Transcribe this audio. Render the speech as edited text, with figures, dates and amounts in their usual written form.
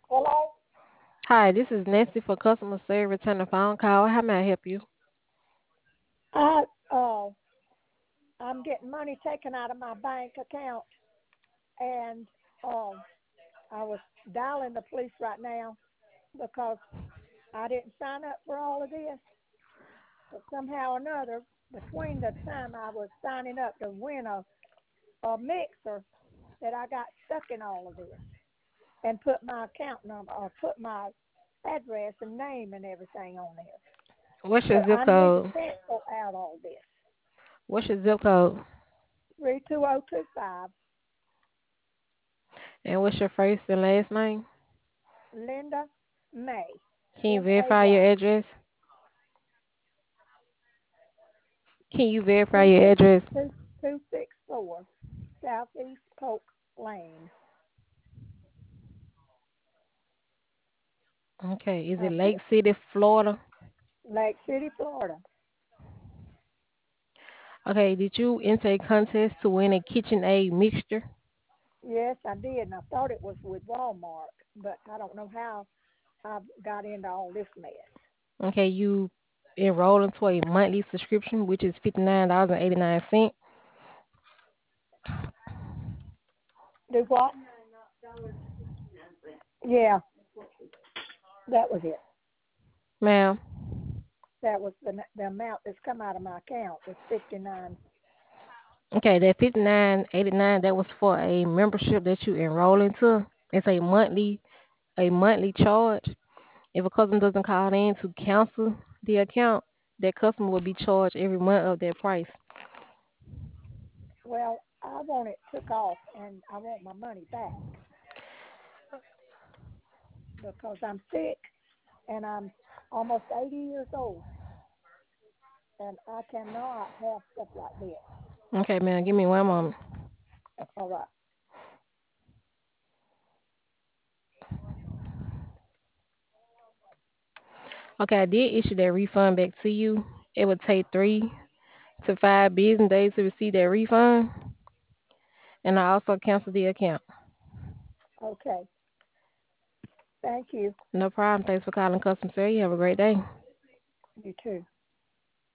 Hello? Hi, this is Nancy for customer service. Return a phone call. How may I help you? I I'm getting money taken out of my bank account, and uh, I was dialing the police right now because I didn't sign up for all of this. But somehow or another, between the time I was signing up to win a mixer, that I got stuck in all of this and put my account number or put my address and name and everything on there. What's your So zip I need to code? cancel out all this. What's your zip code? 32025 And what's your first and last name? Linda May. Can you verify MAY. your address? Can you verify Two your six address? two six four Southeast Polk Lane. Okay, is it I Lake put City, Florida? Lake City, Florida. Okay, did you enter a contest to win a KitchenAid mixture? Yes, I did, and I thought it was with Walmart, but I don't know how I got into all this mess. Okay, you enroll into a monthly subscription, which is $59.89. Do what? Yeah, that was it. Ma'am. That was the amount that's come out of my account was 59. Okay, that 59.89 that was for a membership that you enroll into. It's a monthly charge. If a customer doesn't call in to cancel the account, that customer will be charged every month of that price. Well, I want it took off, and I want my money back because I'm sick and I'm almost 80 years old, and I cannot have stuff like this. Okay, man, give me one moment. All right. Okay, I did issue that refund back to you. It would take 3 to 5 business days to receive that refund, and I also canceled the account. Okay. Thank you. No problem. Thanks for calling customer service. You have a great day. You too.